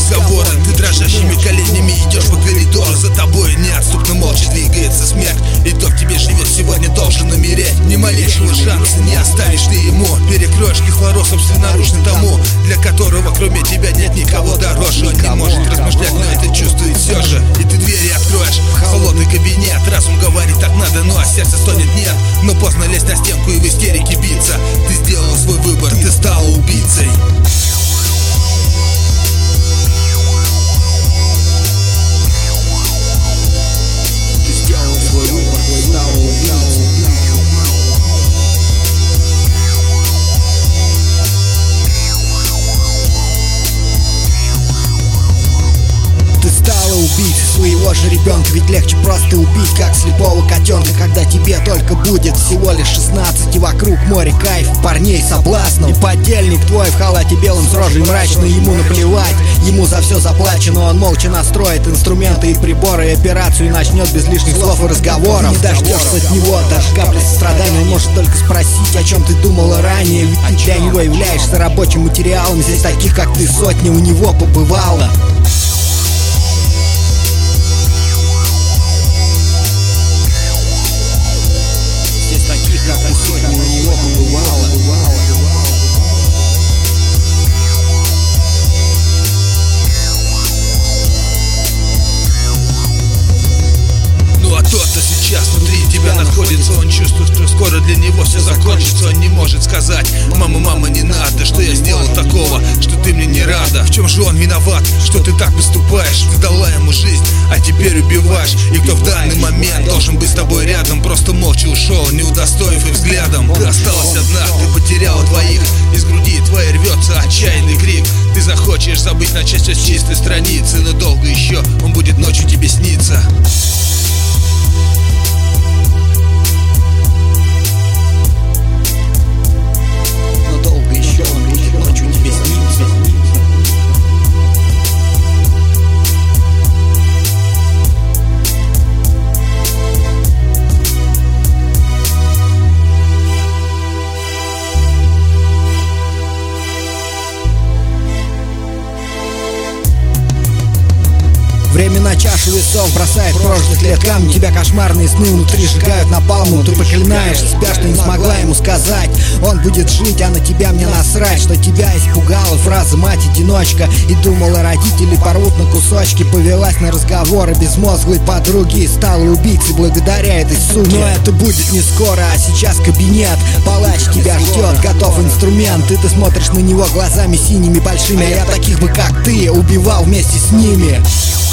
разговора. Ты дрожащими коленями идешь по коридору, за тобой неотступно молча двигается смерть. И кто в тебе живет сегодня, должен умереть. Ни малейшего шанса не оставишь ты ему. Перекроешь кислород собственноручно тому, для которого кроме тебя нет никого дороже. Он не может размышлять, но это чувствует все же. И ты двери откроешь в холодный кабинет. Разум говорит так надо, ну а сердце стонет нет. Но поздно лезть на стенку и в истерике биться. Ты сделал свой выбор, ты стала убийцей. Убить своего же ребенка, ведь легче просто убить, как слепого котенка, когда тебе только будет всего лишь 16, и вокруг море кайф, парней соблазнов. И подельник твой в халате белым с рожей мрачной, ему наплевать, ему за все заплачено. Он молча настроит инструменты и приборы, и операцию начнет без лишних слов и разговоров. Ты не дождешься от него даже капли сострадания. Он может только спросить, о чем ты думала ранее, ведь ты для него являешься рабочим материалом. Здесь таких, как ты, сотни у него побывало. Кто-то сейчас внутри тебя находится. Он чувствует, что скоро для него все закончится. Он не может сказать: мама, мама, не надо, что я сделал такого, что ты мне не рада. В чем же он виноват, что ты так поступаешь? Ты дала ему жизнь, а теперь убиваешь. И кто в данный момент должен быть с тобой рядом, просто молча ушел, не удостоив и взглядом. Ты осталась одна, ты потеряла двоих. Из груди твоей рвется отчаянный крик. Ты захочешь забыть, начать все с чистой страницы, но долго еще он будет ночью тебе сниться. Время на чашу весов бросает прошлых лет камни. Тебя кошмарные сны внутри сжигают напалмом. Ты проклинаешь себя, что не смогла ему сказать. Он будет жить, а на тебя мне насрать. Что тебя испугала фраза «мать-одиночка». И думала, родители порвут на кусочки. Повелась на разговоры безмозглой подруги и стала убийцей благодаря этой суке. Но это будет не скоро, а сейчас кабинет. Палач тебя ждет, готов инструмент. И ты смотришь на него глазами синими большими. А я таких бы, как ты, убивал вместе с ними.